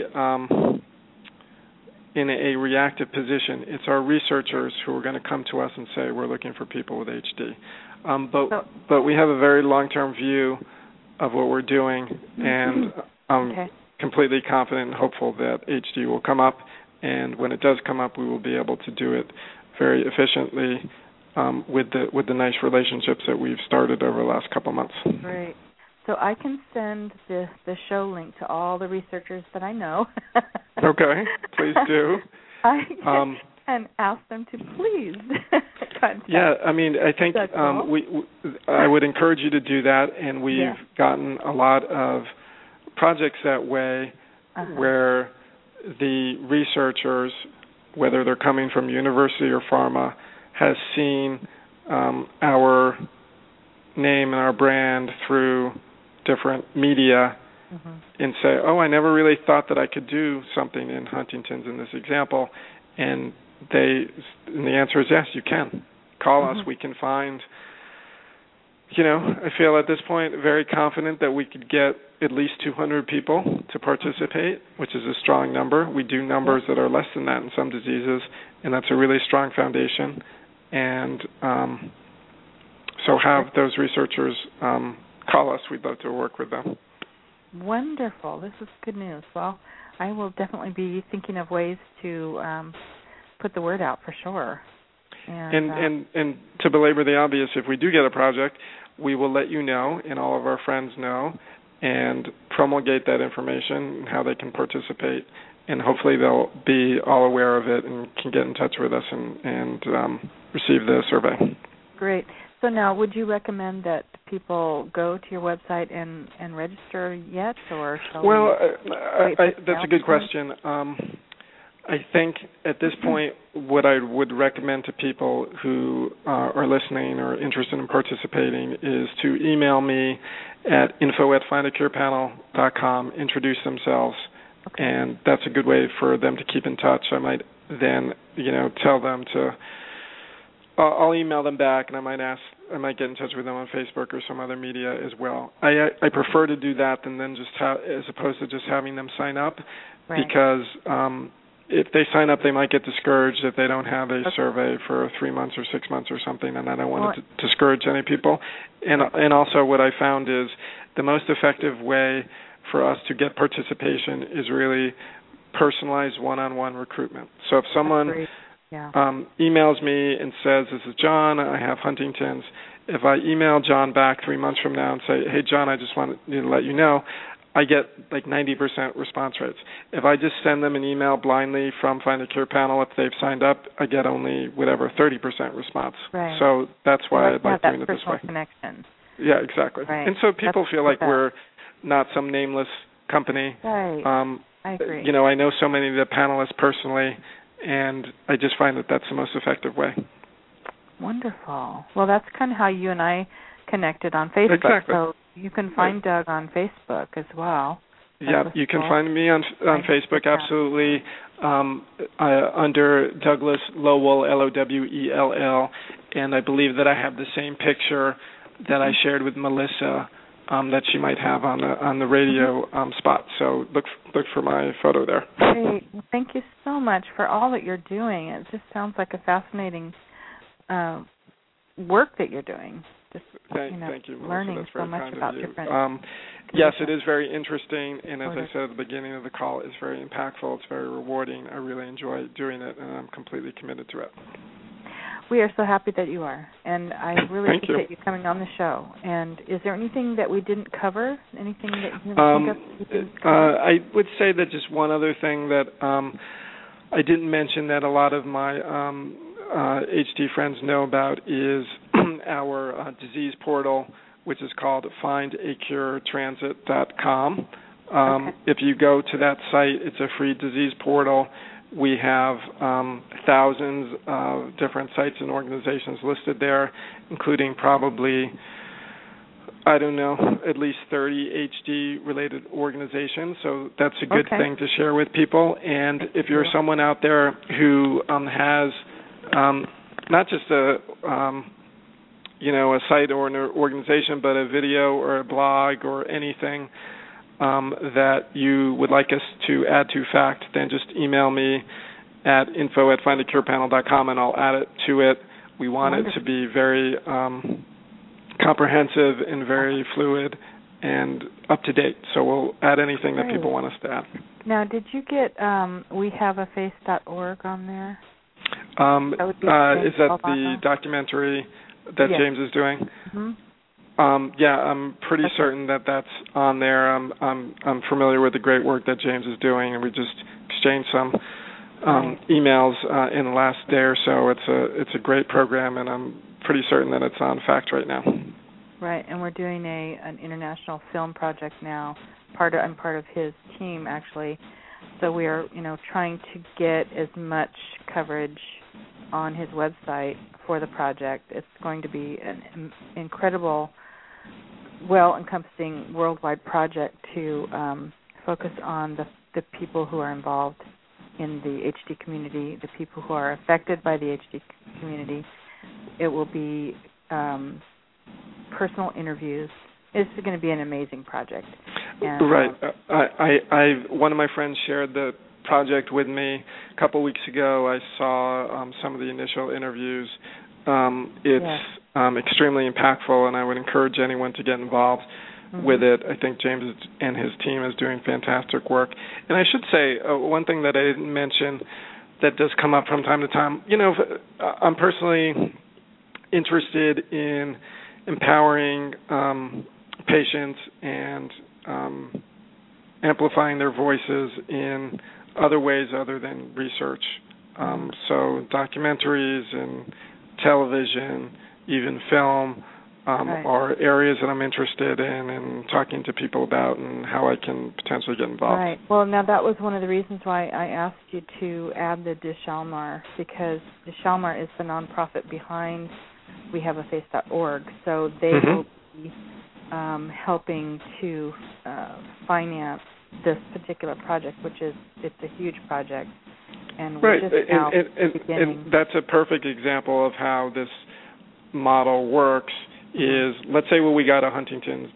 in a reactive position. It's our researchers who are going to come to us and say, we're looking for people with HD. But we have a very long-term view of what we're doing, and I'm completely confident and hopeful that HD will come up, and when it does come up, we will be able to do it very efficiently with the nice relationships that we've started over the last couple months. Great. So I can send the show link to all the researchers that I know. Okay, please do. And ask them to please contact. Yeah, I mean, I think I would encourage you to do that, and we've gotten a lot of projects that way where the researchers, whether they're coming from university or pharma, has seen our name and our brand through different media and say, oh, I never really thought that I could do something in Huntington's in this example. And the answer is yes, you can. Call us. We can find, I feel at this point very confident that we could get at least 200 people to participate, which is a strong number. We do numbers that are less than that in some diseases, and that's a really strong foundation. And so have those researchers call us. We'd love to work with them. Wonderful. This is good news. Well, I will definitely be thinking of ways to put the word out for sure. And to belabor the obvious, if we do get a project, we will let you know and all of our friends know and promulgate that information and how they can participate. And hopefully they'll be all aware of it and can get in touch with us and receive the survey. Great. So now, would you recommend that people go to your website and register yet, or well, that's a good question. I think at this point, what I would recommend to people who are listening or interested in participating is to email me at info@findacurepanel.com, introduce themselves, and that's a good way for them to keep in touch. I might then, tell them to. I'll email them back, and I might get in touch with them on Facebook or some other media as well. I prefer to do that than then just as opposed to just having them sign up, because if they sign up, they might get discouraged if they don't have a survey for 3 months or 6 months or something, and I don't want to discourage any people. And also what I found is the most effective way for us to get participation is really personalized one-on-one recruitment. So if someone emails me and says, "This is John, I have Huntington's," if I email John back 3 months from now and say, "Hey, John, I just wanted to let you know," I get like 90% response rates. If I just send them an email blindly from Find a Cure Panel, if they've signed up, I get only 30% response. Right. So that's why I'd like doing it this way. Connection. Yeah, exactly. Right. And so people feel like we're not some nameless company. Right. I agree. I know so many of the panelists personally, and I just find that that's the most effective way. Wonderful. Well, that's kind of how you and I connected on Facebook. Exactly. So you can find Doug on Facebook as well. Yeah, you can find me on Facebook, absolutely, under Douglas Lowell, Lowell, and I believe that I have the same picture that I shared with Melissa that she might have on the radio spot. So look for my photo there. Great. Well, thank you so much for all that you're doing. It just sounds like a fascinating work that you're doing. Just thank you, Melissa. learning That's so very much kind about of you. different. Yes, it is very interesting, and as I said at the beginning of the call, it's very impactful. It's very rewarding. I really enjoy doing it, and I'm completely committed to it. We are so happy that you are, and I really appreciate you coming on the show. And is there anything that we didn't cover? Anything that you think of? I would say that just one other thing that I didn't mention that a lot of my HD friends know about is our disease portal, which is called findacuretransit.com. If you go to that site, it's a free disease portal. We have thousands of different sites and organizations listed there, including probably, I don't know, at least 30 HD-related organizations. So that's a good thing to share with people. And if you're someone out there who has not just a site or an organization, but a video or a blog or anything that you would like us to add to FACT, then just email me at info@findacurepanel.com and I'll add it to it. We want it to be very comprehensive and very fluid and up to date. So we'll add anything that people want us to add. Now, did you get wehaveaface.org on there? Is that the documentary that James is doing? Mm-hmm. Yeah, I'm pretty certain that that's on there. I'm familiar with the great work that James is doing, and we just exchanged some emails in the last day or so. It's a great program, and I'm pretty certain that it's on FACT right now. Right, and we're doing an international film project now. I'm part of his team, actually. So we are, trying to get as much coverage on his website for the project. It's going to be an incredible, well-encompassing worldwide project to focus on the people who are involved in the HD community, the people who are affected by the HD community. It will be personal interviews. It's going to be an amazing project. And, right. One of my friends shared the project with me a couple weeks ago. I saw some of the initial interviews. It's extremely impactful, and I would encourage anyone to get involved with it. I think James and his team is doing fantastic work. And I should say one thing that I didn't mention that does come up from time to time. I'm personally interested in empowering patients and amplifying their voices in other ways other than research. So documentaries and television, even film, are areas that I'm interested in and talking to people about and how I can potentially get involved. Right. Well, now that was one of the reasons why I asked you to add the DeShalmar, because DeShalmar is the nonprofit behind WeHaveAface.org. So they will be helping to finance this particular project, it's a huge project. And we're just now and that's a perfect example of how this model works. Is, let's say we got a Huntington's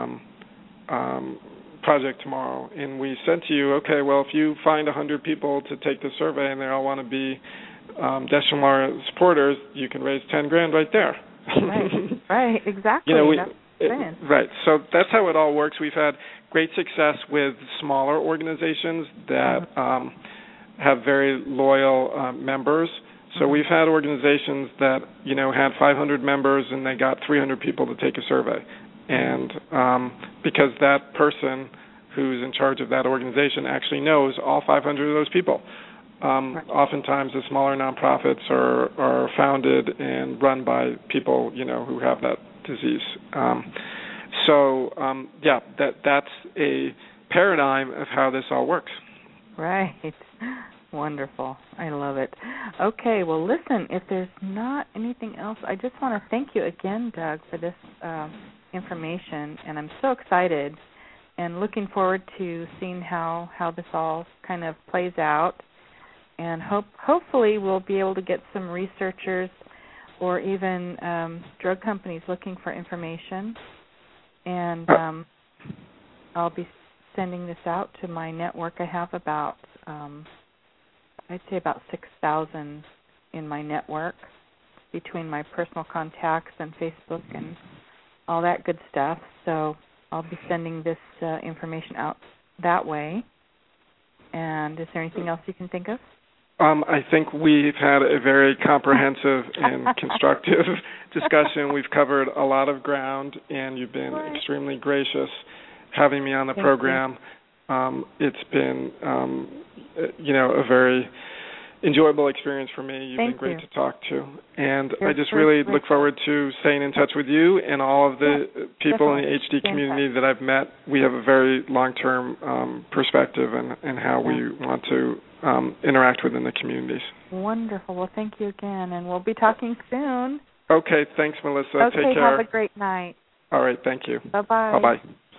project tomorrow, and we said to you, okay, well, if you find 100 people to take the survey and they all want to be DeShalmar supporters, you can raise $10,000 right there. Right, exactly. Right. So that's how it all works. We've had great success with smaller organizations that have very loyal members. So we've had organizations that, had 500 members and they got 300 people to take a survey. And because that person who's in charge of that organization actually knows all 500 of those people. Oftentimes the smaller nonprofits are founded and run by people, who have that disease. That's a paradigm of how this all works. Right. Wonderful. I love it. Okay, well, listen, if there's not anything else, I just want to thank you again, Doug, for this information, and I'm so excited and looking forward to seeing how this all kind of plays out, and hopefully we'll be able to get some researchers or even drug companies looking for information, and I'll be sending this out to my network. I have about I'd say about 6,000 in my network between my personal contacts and Facebook and all that good stuff. So I'll be sending this information out that way. And is there anything else you can think of? I think we've had a very comprehensive and constructive discussion. We've covered a lot of ground, and you've been extremely gracious having me on the program. It's been, a very enjoyable experience for me. You've been great to talk to. And I just really look forward to staying in touch with you and all of the people in the HD community that I've met. We have a very long-term perspective in how we want to interact within the communities. Wonderful. Well, thank you again, and we'll be talking soon. Okay. Thanks, Melissa. Okay, take care. Have a great night. All right. Thank you. Bye-bye. Bye-bye.